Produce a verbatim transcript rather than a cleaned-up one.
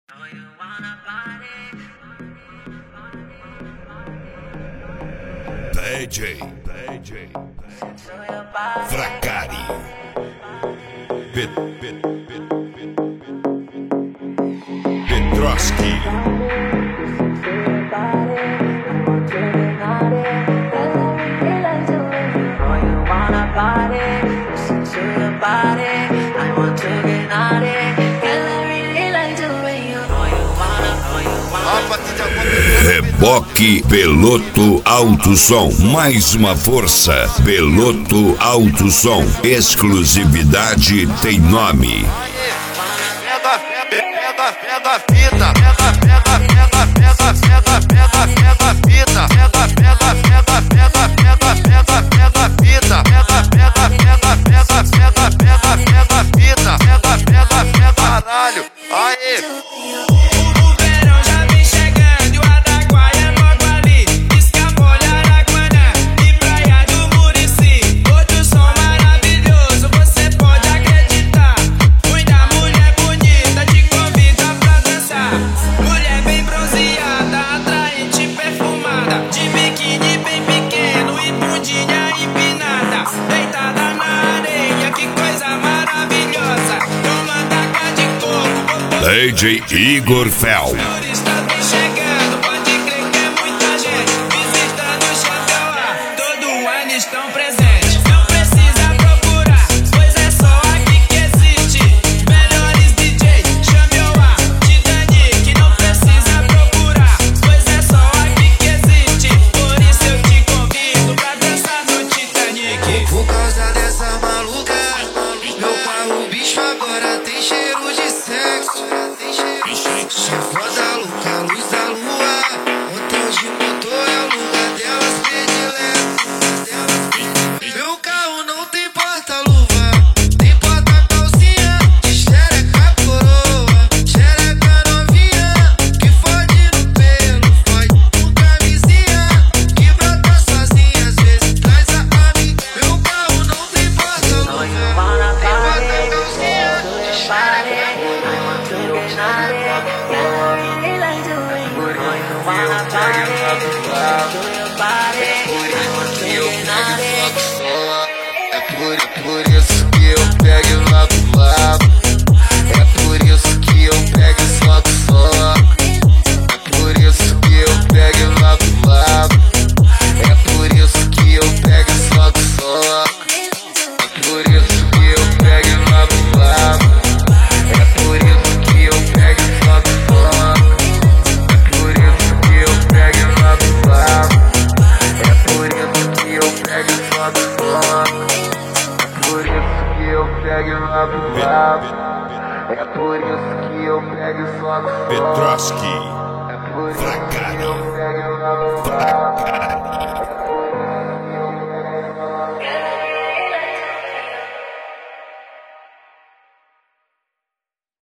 D J, D J, Fracari, Pet, Pet, Pet, Petroski. Reboque Peloto Alto Som, mais uma força. Peloto Alto Som, exclusividade tem nome. Pega, pega, pega a fita, pega, pega, pega, pega, pega, pega, pega a fita, pega, pega, pega, pega, pega, pega, pega a fita, pega, pega, pega, pega, pega, pega, pega a fita, pega, pega, pega, caralho, aí. D J Igor Fel. Chegando, pode crer que é muita gente visitando o chapéu lá. Todo ano estão presentes. Não precisa procurar, pois é só aqui que existe. Melhores D J, chame o A, Titanic. Não precisa procurar, pois é só aqui que existe. Por isso eu te convido pra dançar no Titanic. Por causa dessa maluca, meu carro bicho agora tem cheiro de sexo. Só foda louca, luz da lua. Motel de motor é o lugar delas predileto. Meu carro não tem porta-luva, tem porta-calcinha de xereca coroa. Xereca novinha, que fode no pelo, fode com camisinha, que brota sozinha, às vezes traz a amiga. Meu carro não tem porta-luva, tem porta-calcinha de xereca coroa. É por, por isso que eu pego e logo lavo. É por isso que eu pego e soco só. É por isso que eu pego e logo lavo. É por isso que eu pego e soco só. É por isso que eu pego e logo lavo. É por isso que eu pego e soco só. É por isso que eu pego e logo lavo. É por isso que eu pego e soco só. Por isso que eu pego e logo lavo. É por isso que eu pego e soco só. Petroski, É por isso que Fracari, eu pego e logo lavo.